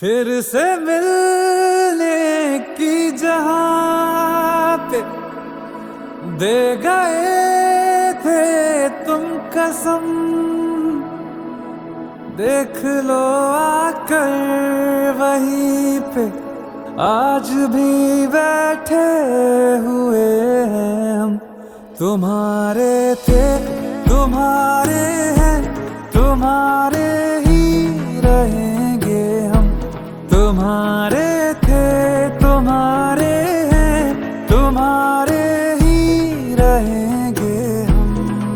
फिर से मिलने की जहां पे दे गए थे तुम कसम, देख लो आकर वहीं पे आज भी बैठे हुए हैं हम। तुम्हारे थे तुम्हारे हैं, तुम्हारे ही रहेंगे हम। तुम्हारे थे तुम्हारे हैं, तुम्हारे ही रहेंगे हम।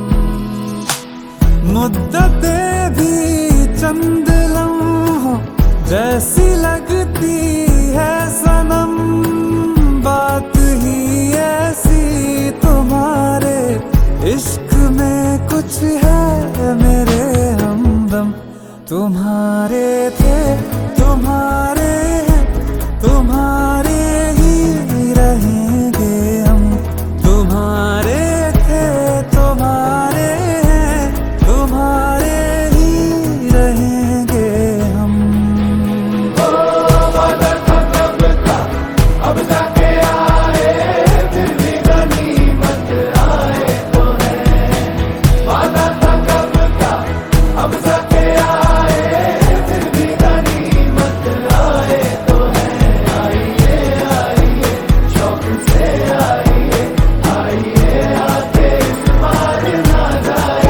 मुद्दतें भी चंद लम्हों जैसी लगती है सनम, बात ही ऐसी तुम्हारे इश्क में कुछ है मेरे हमदम। तुम्हारे थे तुम्हारे हैं, तुम्हारे ही रहेंगे हम। तुम्हारे थे तुम्हारे हैं, तुम्हारे ही रहेंगे हम। वादा था कब का अब जाके आए, फिर भी गनीमत आए तो है। वादा था कब का अब जाके आए, फिर भी गनीमत आए तो है। आइए आइए शौक से आइए, आइए आके इस बार ना जाइए।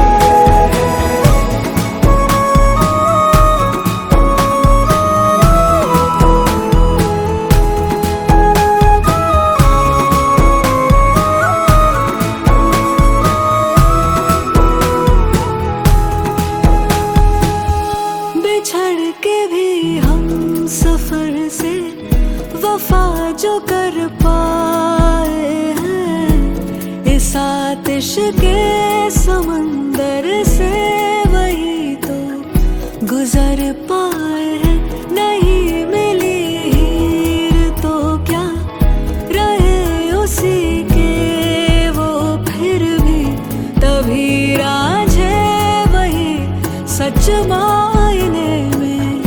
बिछड़ के भी हम सफर से वफा जो कर पाए हैं, इस आतिश के समंदर से वही तो गुजर पाए हैं। नहीं मिली हीर तो क्या रहे उसी के वो, फिर भी तभी राझे वही सच मायने में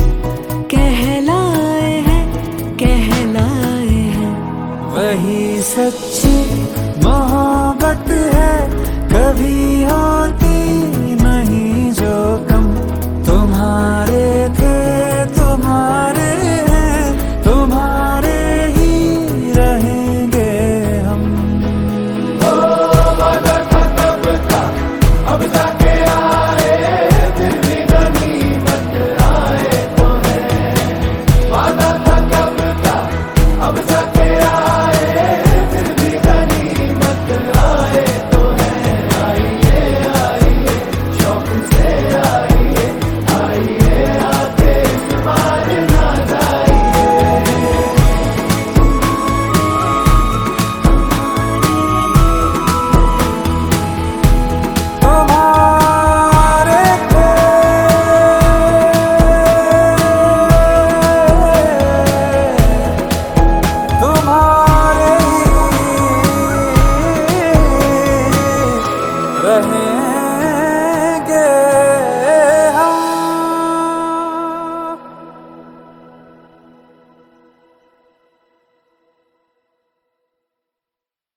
कहलाए हैं, कहलाए हैं। वही सच्ची